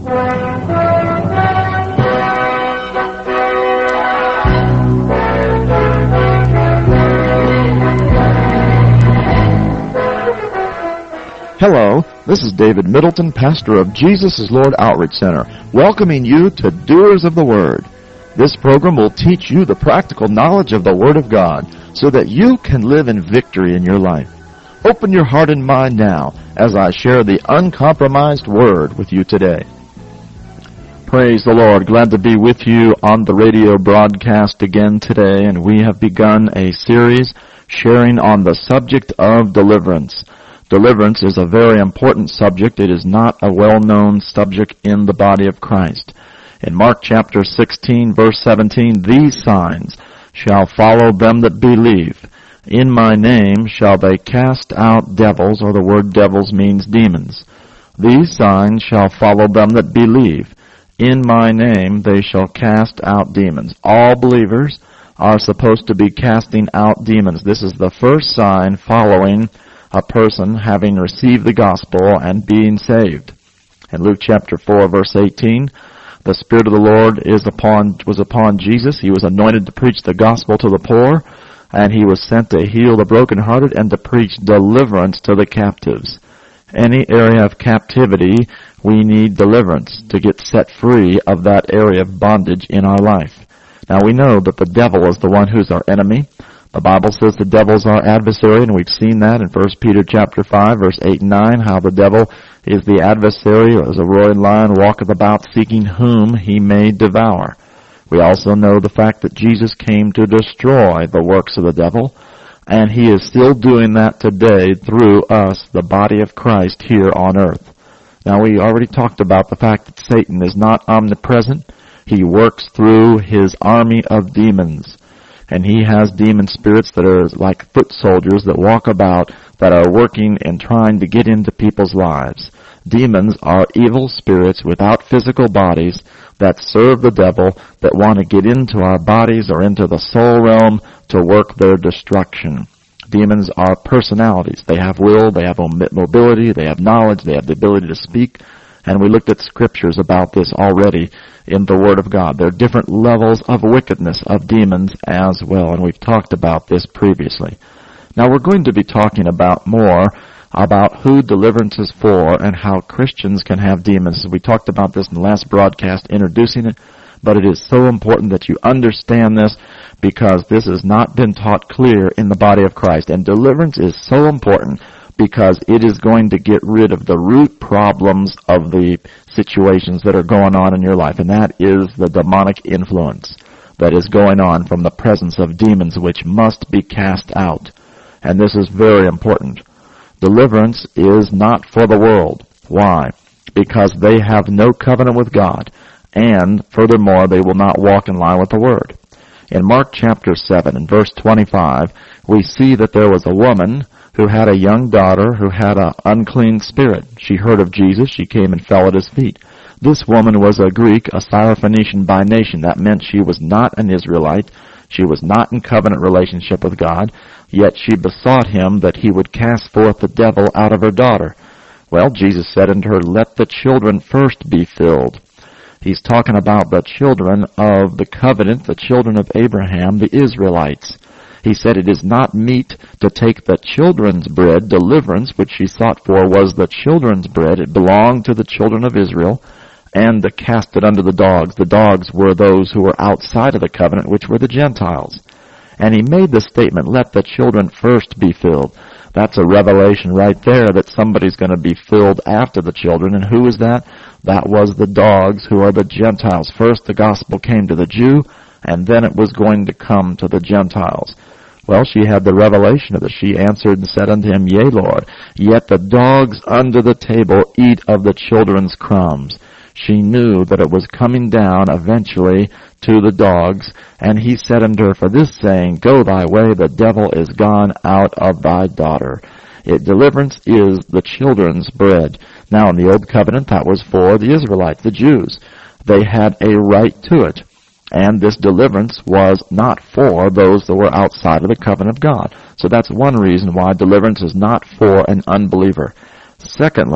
Hello, this is David Middleton, pastor of Jesus is Lord Outreach Center, welcoming you to Doers of the Word. This program will teach you the practical knowledge of the Word of God so that you can live in victory in your life. Open your heart and mind now as I share the uncompromised Word with you today. Praise the Lord. Glad to be with you on the radio broadcast again today, and we have begun a series sharing on the subject of deliverance. Deliverance is a very important subject. It is not a well-known subject in the body of Christ. In Mark chapter 16, verse 17, these signs shall follow them that believe. In my name shall they cast out devils, or the word devils means demons. These signs shall follow them that believe. In my name they shall cast out demons. All believers are supposed to be casting out demons. This is the first sign following a person having received the gospel and being saved. In Luke chapter 4, verse 18, the Spirit of the Lord was upon Jesus. He was anointed to preach the gospel to the poor, and he was sent to heal the brokenhearted and to preach deliverance to the captives. Any area of captivity, we need deliverance to get set free of that area of bondage in our life. Now we know that the devil is the one who's our enemy. The Bible says the devil's our adversary, and we've seen that in 1 Peter chapter 5, verse 8 and 9, how the devil is the adversary, as a roaring lion walketh about seeking whom he may devour. We also know the fact that Jesus came to destroy the works of the devil, and he is still doing that today through us, the body of Christ, here on earth. Now, we already talked about the fact that Satan is not omnipresent. He works through his army of demons. And he has demon spirits that are like foot soldiers that walk about, that are working and trying to get into people's lives. Demons are evil spirits without physical bodies that serve the devil, that want to get into our bodies or into the soul realm to work their destruction. Demons are personalities. They have will, they have mobility, they have knowledge, they have the ability to speak. And we looked at scriptures about this already in the Word of God. There are different levels of wickedness of demons as well, and we've talked about this previously. Now we're going to be talking about more about who deliverance is for and how Christians can have demons. We talked about this in the last broadcast, introducing it, but it is so important that you understand this because this has not been taught clear in the body of Christ. And deliverance is so important because it is going to get rid of the root problems of the situations that are going on in your life, and that is the demonic influence that is going on from the presence of demons, which must be cast out. And this is very important. Deliverance is not for the world. Why? Because they have no covenant with God, and furthermore, they will not walk in line with the Word. In Mark chapter 7, in verse 25, we see that there was a woman who had a young daughter who had an unclean spirit. She heard of Jesus. She came and fell at his feet. This woman was a Greek, a Syrophoenician by nation. That meant she was not an Israelite. She was not in covenant relationship with God. Yet she besought him that he would cast forth the devil out of her daughter. Well, Jesus said unto her, let the children first be filled. He's talking about the children of the covenant, the children of Abraham, the Israelites. He said it is not meet to take the children's bread. Deliverance, which she sought for, was the children's bread. It belonged to the children of Israel, and to cast it unto the dogs. The dogs were those who were outside of the covenant, which were the Gentiles. And he made the statement, let the children first be filled. That's a revelation right there that somebody's going to be filled after the children. And who is that? That was the dogs, who are the Gentiles. First the gospel came to the Jew, and then it was going to come to the Gentiles. Well, she had the revelation of this. She answered and said unto him, Yea, Lord, yet the dogs under the table eat of the children's crumbs. She knew that it was coming down eventually to the dogs, and he said unto her, For this saying, Go thy way, the devil is gone out of thy daughter. Deliverance is the children's bread. Now, in the Old Covenant, that was for the Israelites, the Jews. They had a right to it. And this deliverance was not for those that were outside of the covenant of God. So that's one reason why deliverance is not for an unbeliever. Secondly,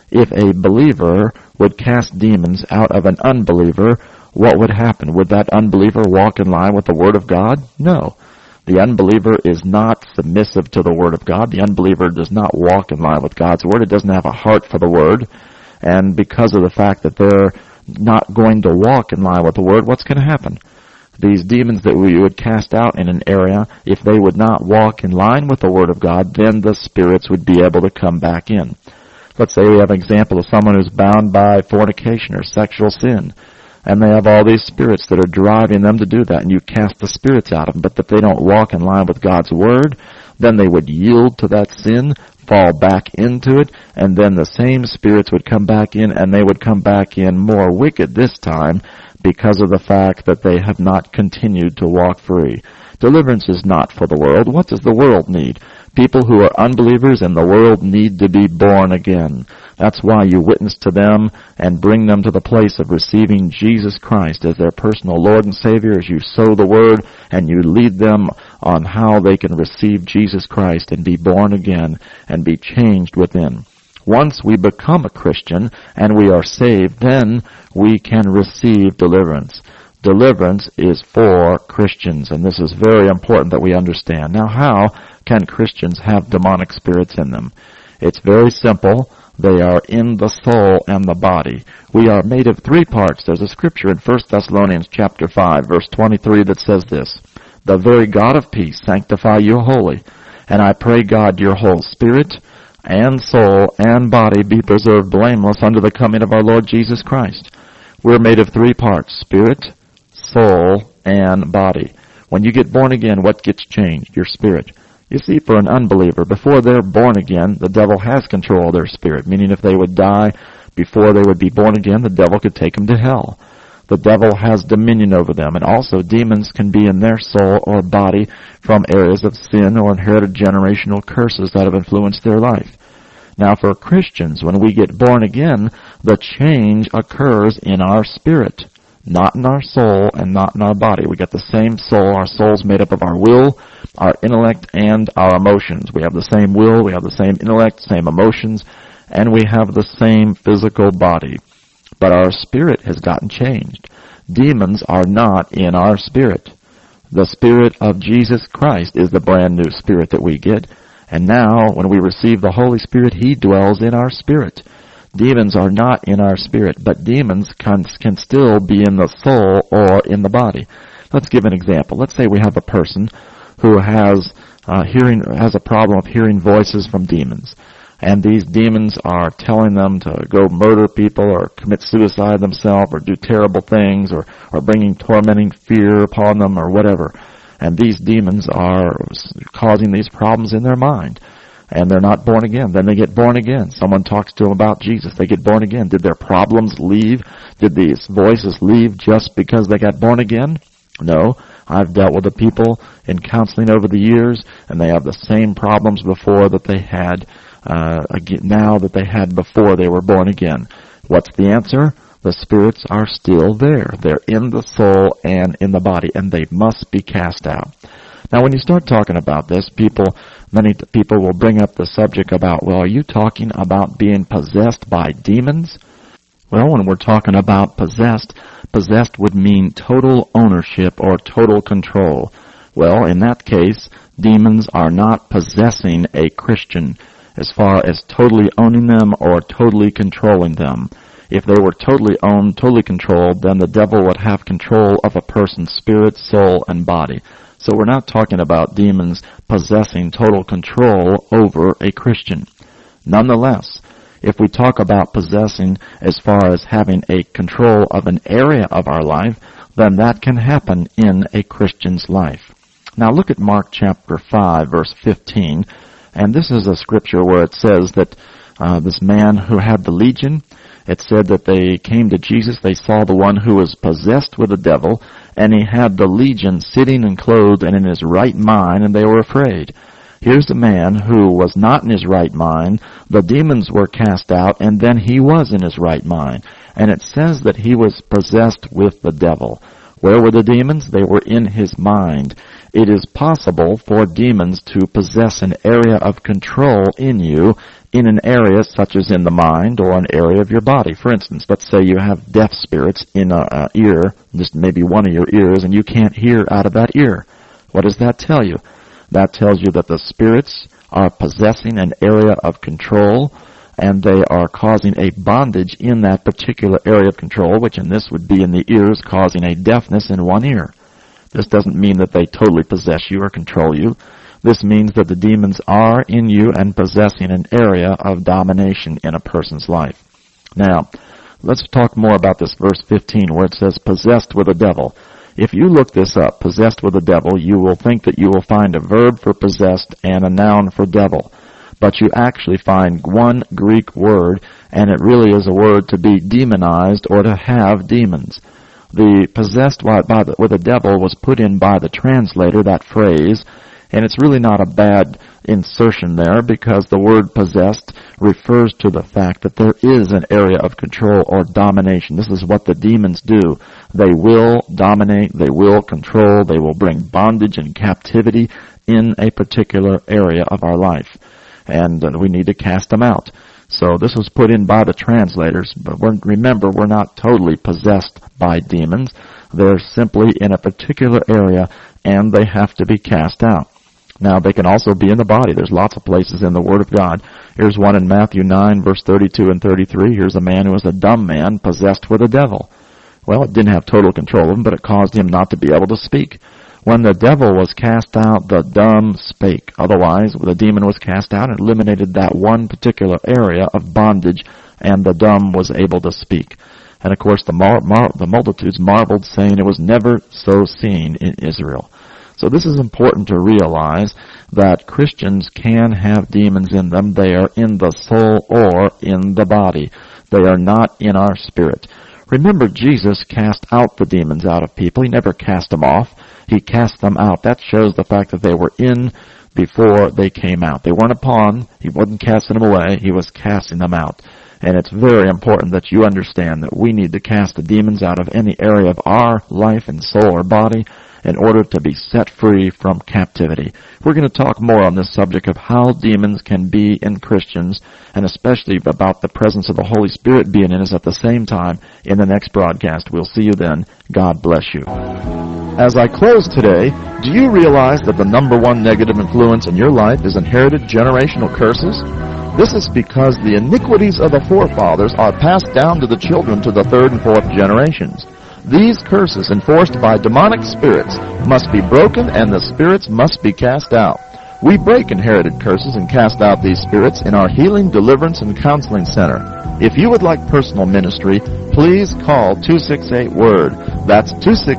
If a believer would cast demons out of an unbeliever, what would happen? Would that unbeliever walk in line with the Word of God? No. The unbeliever is not submissive to the Word of God. The unbeliever does not walk in line with God's Word. It doesn't have a heart for the Word. And because of the fact that they're not going to walk in line with the Word, what's going to happen? These demons that we would cast out in an area, if they would not walk in line with the Word of God, then the spirits would be able to come back in. Let's say we have an example of someone who's bound by fornication or sexual sin, and they have all these spirits that are driving them to do that, and you cast the spirits out of them. But if they don't walk in line with God's Word, then they would yield to that sin, fall back into it, and then the same spirits would come back in, and they would come back in more wicked this time because of the fact that they have not continued to walk free. Deliverance is not for the world. What does the world need? People who are unbelievers in the world need to be born again. That's why you witness to them and bring them to the place of receiving Jesus Christ as their personal Lord and Savior, as you sow the Word and you lead them on how they can receive Jesus Christ and be born again and be changed within. Once we become a Christian and we are saved, then we can receive deliverance. Deliverance is for Christians, and this is very important that we understand. Now, how can Christians have demonic spirits in them? It's very simple. They are in the soul and the body. We are made of three parts. There's a scripture in 1 Thessalonians chapter 5, verse 23 that says this, "The very God of peace sanctify you wholly, and I pray God your whole spirit and soul and body be preserved blameless unto the coming of our Lord Jesus Christ." We're made of three parts, spirit, soul, and body. When you get born again, what gets changed? Your spirit. You see, for an unbeliever, before they're born again, the devil has control of their spirit, meaning if they would die before they would be born again, the devil could take them to hell. The devil has dominion over them, and also demons can be in their soul or body from areas of sin or inherited generational curses that have influenced their life. Now, for Christians, when we get born again, the change occurs in our spirit, not in our soul and not in our body. We get the same soul. Our soul's made up of our will, our intellect, and our emotions. We have the same will, we have the same intellect, same emotions, and we have the same physical body. But our spirit has gotten changed. Demons are not in our spirit. The Spirit of Jesus Christ is the brand new spirit that we get. And now, when we receive the Holy Spirit, He dwells in our spirit. Demons are not in our spirit, but demons can still be in the soul or in the body. Let's give an example. Let's say we have a person who has a problem of hearing voices from demons. And these demons are telling them to go murder people or commit suicide themselves or do terrible things or bringing tormenting fear upon them or whatever. And these demons are causing these problems in their mind. And they're not born again. Then they get born again. Someone talks to them about Jesus. They get born again. Did their problems leave? Did these voices leave just because they got born again? No. I've dealt with the people in counseling over the years, and they have the same problems before that they had now that they had before they were born again. What's the answer? The spirits are still there. They're in the soul and in the body, and they must be cast out. Now, when you start talking about this, many people will bring up the subject about, well, are you talking about being possessed by demons? Well, when we're talking about possessed would mean total ownership or total control. Well, in that case, demons are not possessing a Christian as far as totally owning them or totally controlling them. If they were totally owned, totally controlled, then the devil would have control of a person's spirit, soul, and body. So we're not talking about demons possessing total control over a Christian. Nonetheless, if we talk about possessing as far as having a control of an area of our life, then that can happen in a Christian's life. Now look at Mark chapter 5, verse 15, and this is a scripture where it says that this man who had the legion, it said that they came to Jesus, they saw the one who was possessed with the devil, and he had the legion sitting and clothed and in his right mind, and they were afraid. Here's a man who was not in his right mind. The demons were cast out, and then he was in his right mind. And it says that he was possessed with the devil. Where were the demons? They were in his mind. It is possible for demons to possess an area of control in you, in an area such as in the mind or an area of your body. For instance, let's say you have deaf spirits in an ear, just maybe one of your ears, and you can't hear out of that ear. What does that tell you? That tells you that the spirits are possessing an area of control, and they are causing a bondage in that particular area of control, which in this would be in the ears, causing a deafness in one ear. This doesn't mean that they totally possess you or control you. This means that the demons are in you and possessing an area of domination in a person's life. Now, let's talk more about this verse 15 where it says, possessed with a devil. If you look this up, possessed with a devil, you will think that you will find a verb for possessed and a noun for devil. But you actually find one Greek word, and it really is a word to be demonized or to have demons. The possessed with a devil was put in by the translator, that phrase, and it's really not a bad insertion there because the word possessed refers to the fact that there is an area of control or domination. This is what the demons do. They will dominate, they will control, they will bring bondage and captivity in a particular area of our life. And we need to cast them out. So this was put in by the translators, but remember, we're not totally possessed by demons. They're simply in a particular area, and they have to be cast out. Now, they can also be in the body. There's lots of places in the Word of God. Here's one in Matthew 9, verse 32 and 33. Here's a man who was a dumb man possessed with a devil. Well, it didn't have total control of him, but it caused him not to be able to speak. When the devil was cast out, the dumb spake. Otherwise, the demon was cast out and eliminated that one particular area of bondage, and the dumb was able to speak. And of course, the multitudes marveled, saying it was never so seen in Israel. So this is important to realize that Christians can have demons in them. They are in the soul or in the body. They are not in our spirit. Remember, Jesus cast out the demons out of people. He never cast them off. He cast them out. That shows the fact that they were in before they came out. They weren't upon. He wasn't casting them away. He was casting them out. And it's very important that you understand that we need to cast the demons out of any area of our life and soul or body in order to be set free from captivity. We're going to talk more on this subject of how demons can be in Christians, and especially about the presence of the Holy Spirit being in us at the same time in the next broadcast. We'll see you then. God bless you. As I close today, do you realize that the number one negative influence in your life is inherited generational curses? This is because the iniquities of the forefathers are passed down to the children to the third and fourth generations. These curses, enforced by demonic spirits, must be broken and the spirits must be cast out. We break inherited curses and cast out these spirits in our Healing, Deliverance, and Counseling Center. If you would like personal ministry, please call 268-WORD. That's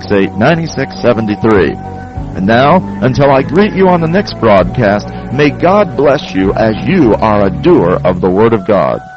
268-9673. And now, until I greet you on the next broadcast, may God bless you as you are a doer of the Word of God.